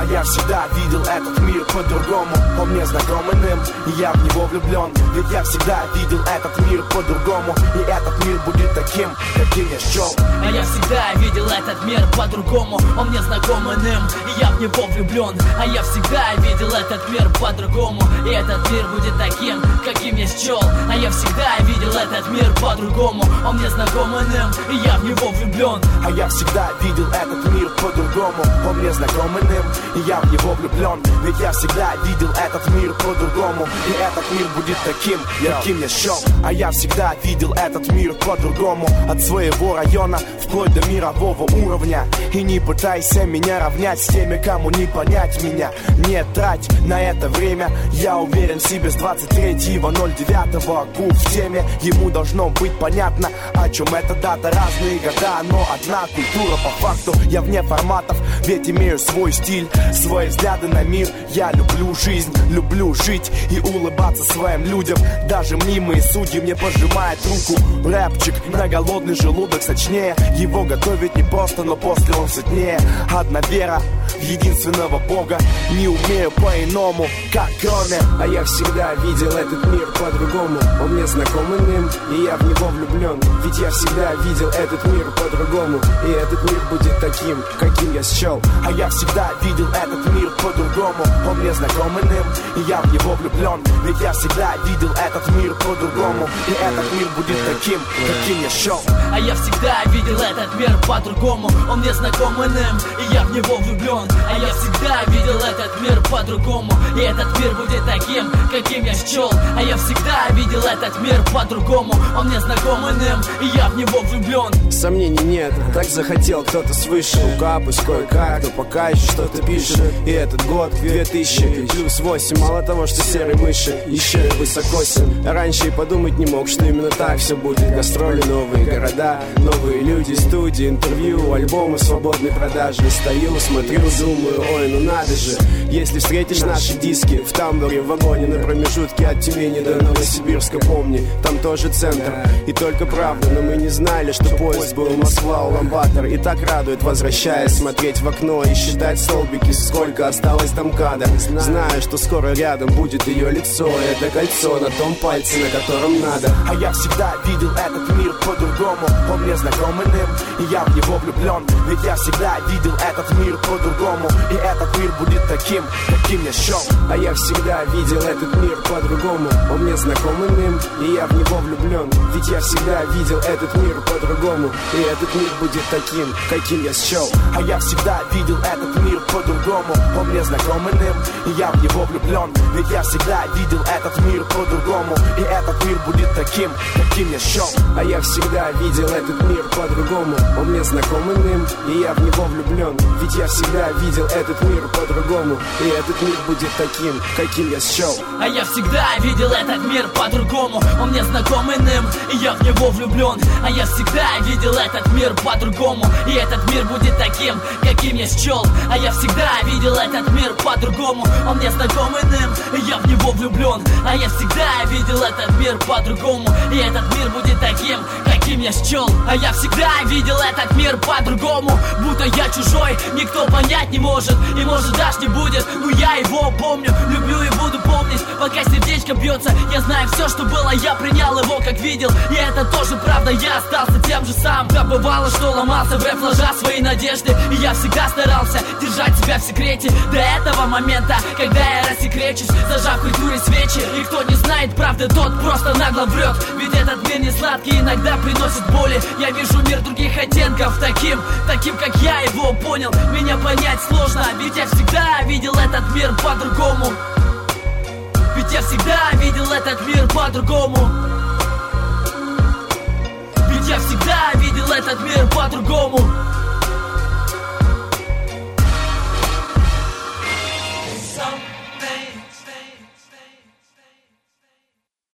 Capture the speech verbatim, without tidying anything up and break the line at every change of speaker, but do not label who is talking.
А я всегда видел этот мир по-другому. Он мне знакомым, и я в него влюблен. Ведь я всегда видел этот мир по-другому. И этот мир будет таким, каким я счел.
А я всегда видел этот мир по-другому. Он мне знакомым, и я в него влюблен. А я всегда видел этот мир по-другому. И этот мир будет таким, каким я счел. А я всегда видел этот мир по-другому. Он мне знакомым, и я в него влюблен.
А я всегда видел этот мир по-другому. Он мне знакомым, и я в него влюблен. Ведь я всегда видел этот мир по-другому. И этот мир будет таким, каким я счел. А я всегда видел этот мир по-другому. От своего района вплоть до мирового уровня. И не пытайся меня равнять с теми, кому не понять меня. Не трать на это время. Я уверен в себе с двадцать третьего ноль девятого. Куб в теме, ему должно быть понятно, о чем эта дата. Разные года, но одна культура по факту. Я вне форматов, ведь имею свой стиль, свои взгляды на мир. Я люблю жизнь, люблю жить и улыбаться своим людям. Даже мнимые судьи мне пожимают руку. Рэпчик на голодный желудок сочнее. Его готовить не просто, но после он сытнее. Одна вера в единственного Бога. Не умею по-иному, как кроме.
А я всегда видел этот мир по-другому. Он мне знакомым им, и я в него влюблен. Ведь я всегда видел этот мир по-другому. И этот мир будет таким, каким я счел.
А я всегда видел этот мир по-другому. Он мне знакомым им, и я в него влюблен. Ведь я всегда видел этот мир по-другому. И этот мир будет таким, каким я счел.
А я всегда видел этот мир по-другому. Он мне знакомым им, и я в него влюблен. А я всегда видел этот мир по-другому. И этот мир будет таким, каким я счел. А я всегда видел этот мир по-другому. Он мне знакомым им, и я в него влюблен.
Сомнений нет, так захотел кто-то свыше. Рука пусть кое-как, но пока еще что-то пишет. И этот год две тысячи плюс восемь. Мало того, что серые мыши, еще и высокосен. Раньше и подумать не мог, что именно так все будет. Гастроли, новые города, новые люди, студии, интервью, альбомы свободной продажи. Стою, смотрю, думаю, ой, ну надо же. Если встретишь наши диски в тамбуре, в вагоне, на промежутке от Тюмени до Новосибирска, помни, там тоже центр. И только правда, но мы не знали, что поезд был Москва-Улан-Батор. И так радует, возвращаясь, смотреть в окно и считать столбики, сколько осталось там кадр. Знаю, что скоро рядом будет ее лицо, и это кольцо на том пальце, на котором надо.
А я всегда видел этот мир по-другому. Он мне знакомым им, и я в него влюблен. Ведь я всегда видел этот мир по-другому. И этот мир будет таким, каким я счел.
А я всегда видел этот мир по-другому. Он мне знакомым им, и я в него влюблен. Ведь я всегда видел этот мир по-другому. И этот мир будет таким, каким я счел.
А я всегда видел этот мир по-другому. Он мне знакомым им, и я в него влюблен. Ведь я всегда видел этот мир по-другому. И этот мир будет таким, каким я счел.
А я всегда видел этот мир по-другому. Он мне знакомым им, и я в него влюблен. Ведь я всегда видел этот мир по-другому. И этот мир будет таким, каким я счел.
А я всегда видел этот мир по-другому. Он мне знакомым им, и я в него влюблен. А я всегда видел этот мир по-другому. И этот мир будет таким, каким я счел. А я всегда видел этот мир по-другому. Он мне знакомым им, и я в него влюблен. А я всегда видел этот мир по-другому. И этот мир будет таким, каким я счел. А я всегда видел этот мир по-другому. Будто я чужой, никто понять не может. И может даже не будет, но я его помню. Люблю и буду помнить, пока сердечко бьется. Я знаю все, что было, я принял его как видел. И это тоже правда, я остался тем же самым. Да бывало, что ломался в рэп, ложа свои надежды. И я всегда старался держать себя в секрете до этого момента, когда я рассекречусь, зажав в культуре свечи. И кто не знает правды, тот просто нагло врет. Ведь этот мир не сладкий, иногда приносит боли. Я вижу мир других оттенков, таким, таким, как я его понял. Меня понять сложно, ведь я всегда видел этот мир по-другому. Ведь я всегда видел этот мир по-другому. Ведь я всегда видел этот мир по-другому.